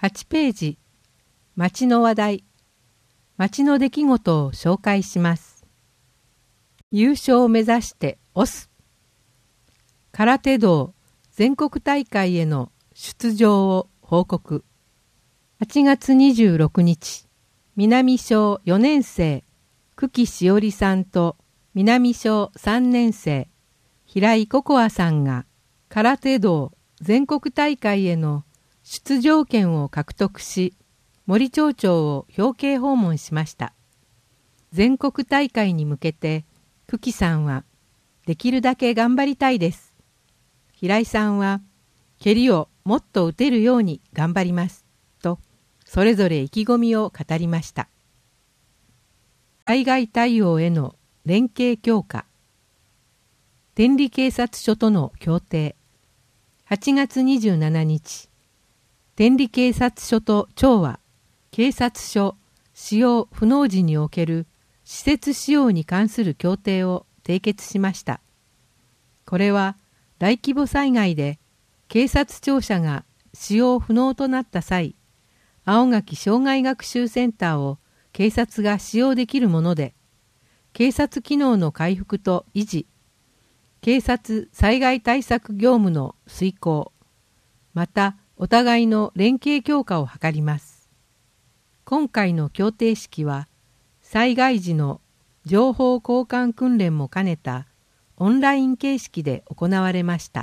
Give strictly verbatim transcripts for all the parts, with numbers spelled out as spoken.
はちページ、町の話題、町の出来事を紹介します。優勝を目指して押す。空手道全国大会への出場を報告。はちがつにじゅうろくにち、南小よねんせい、久喜しおりさんと南小さんねんせい、平井ココアさんが空手道全国大会への出場権を獲得し、森町長を表敬訪問しました。全国大会に向けて、久喜さんは、できるだけ頑張りたいです。平井さんは、蹴りをもっと打てるように頑張ります。と、それぞれ意気込みを語りました。災害対応への連携強化。天理警察署との協定。はちがつにじゅうしちにち、天理警察署と町は、警察署使用不能時における施設使用に関する協定を締結しました。これは大規模災害で警察庁舎が使用不能となった際、青垣障害学習センターを警察が使用できるもので、警察機能の回復と維持、警察災害対策業務の遂行、またお互いの連携強化を図ります。今回の協定式は、災害時の情報交換訓練も兼ねたオンライン形式で行われました。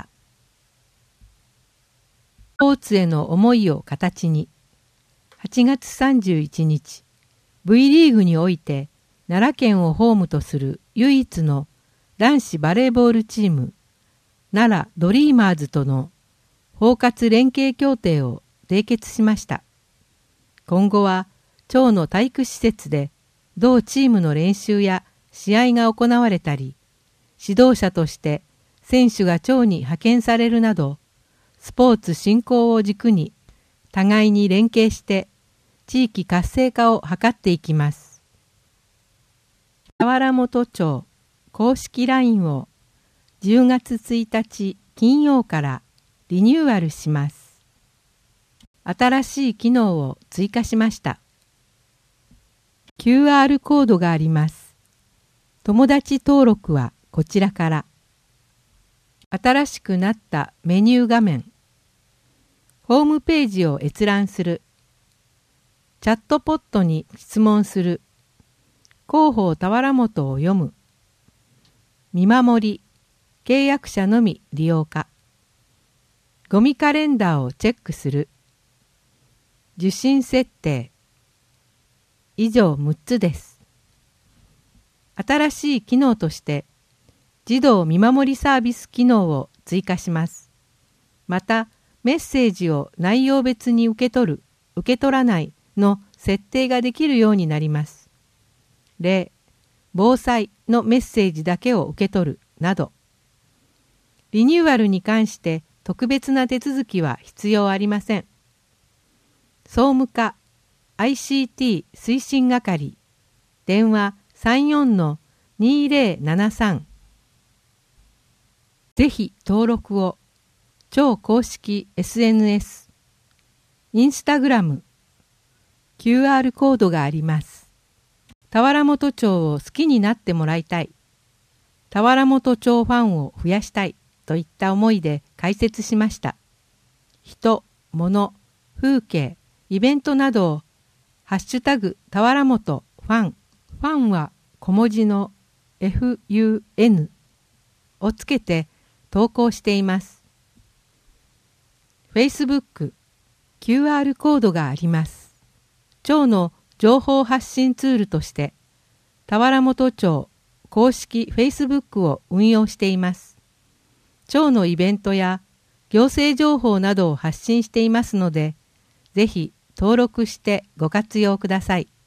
スポーツへの思いを形に、はちがつさんじゅういちにち、V リーグにおいて奈良県をホームとする唯一の男子バレーボールチーム、奈良ドリーマーズとの包括連携協定を締結しました。今後は町の体育施設で同チームの練習や試合が行われたり、指導者として選手が町に派遣されるなど、スポーツ振興を軸に互いに連携して地域活性化を図っていきます。田原本町公式 ライン をじゅうがつついたち金曜からリニューアルします。新しい機能を追加しました。キューアール コードがあります。友達登録はこちらから。新しくなったメニュー画面。ホームページを閲覧する。チャットポットに質問する。広報田原本を読む。見守り。契約者のみ利用可。ゴミカレンダーをチェックする。受信設定。以上むっつです。新しい機能として、児童見守りサービス機能を追加します。また、メッセージを内容別に受け取る、受け取らないの設定ができるようになります。例、防災のメッセージだけを受け取るなど。リニューアルに関して特別な手続きは必要ありません。総務課アイシーティー 推進係、電話 さんよんのにぜろななさん。ぜひ登録を。超公式 エスエヌエス、インスタグラム、キューアール コードがあります。田原本町を好きになってもらいたい。田原本町ファンを増やしたいといった思いで開設しました。人、物、風景、イベントなどをハッシュタグ田原本ファン、ファンは小文字の エフユーエヌ をつけて投稿しています。Facebook、キューアール コードがあります。町の情報発信ツールとして、田原本町公式 Facebook を運用しています。町のイベントや行政情報などを発信していますので、ぜひ登録してご活用ください。